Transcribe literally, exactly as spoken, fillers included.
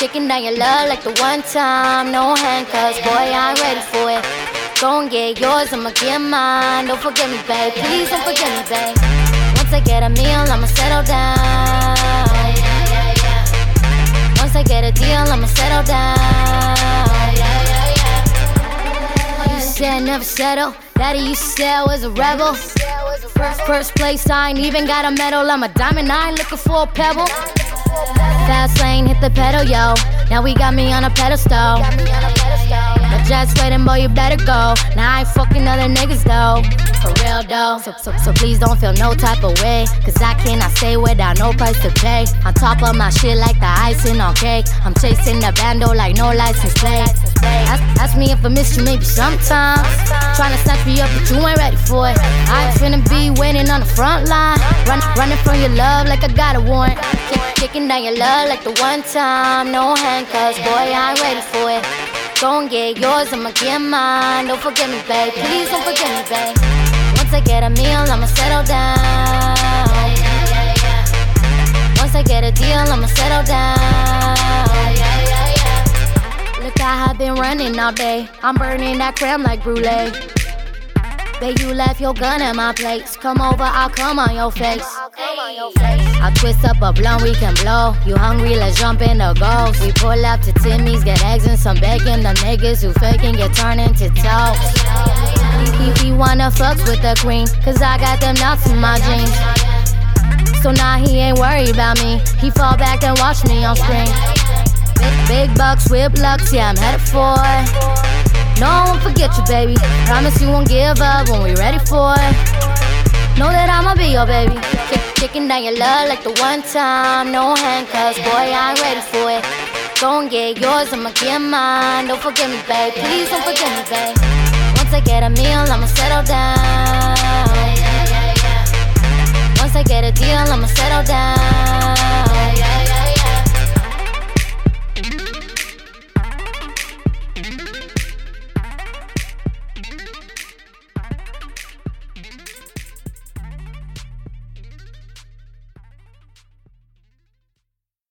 Kicking down your love like the one time, no handcuffs, boy, I ain't ready for it. Gon' get yours, I'ma get mine. Don't forget me, babe, please don't forget me, babe. Once I get a meal, I'ma settle down. Once I get a deal, I'ma settle down. You said never settle, daddy you said I was a rebel. First, first place, I ain't even got a medal. I'm a diamond, I ain't looking for a pebble. Fast lane, hit the pedal, yo. Now we got me on a pedestal. But just waiting, boy, you better go. Now I ain't fucking other niggas, though. For real, though. So, so, so please don't feel no type of way, cause I cannot stay without no price to pay. On top of my shit like the icing on cake. I'm chasing the bando like no license plate. Ask, ask me if I missed you maybe sometimes. Tryna snatch me up, but you ain't ready for it. I ain't finna be waiting on the front line. Run, running from your love like I got a warrant. Kicking down your love like the one time, no handcuffs, boy, I ain't ready for it. Gon' get yours, I'ma get mine. Don't forget me, babe, please don't forget me, babe. Once I get a meal, I'ma settle down. Once I get a deal, I'ma settle down. Look, I have been running all day. I'm burning that creme like brulee. Babe, you left your gun at my place. Come over, I'll come on your face. I'll twist up a blunt, we can blow. You hungry, let's jump in the ghost. We pull up to Timmy's, get eggs and some bacon. The niggas who faking get turned into toast. He, he, he wanna fuck with the queen, cause I got them nuts in my jeans. So now he ain't worried about me. He fall back and watch me on screen. Big, big bucks, whip lucks, yeah, I'm headed for it. No, I won't forget you, baby. Promise you won't give up when we ready for it. Know that I'ma be your baby. Kicking down your love like the one time, no handcuffs, boy, I ain't ready for it. Gon' get yours, I'ma get mine. Don't forget me, babe, please don't forget me, babe. Once I get a meal, I'ma settle down. Once I get a deal, I'ma settle down.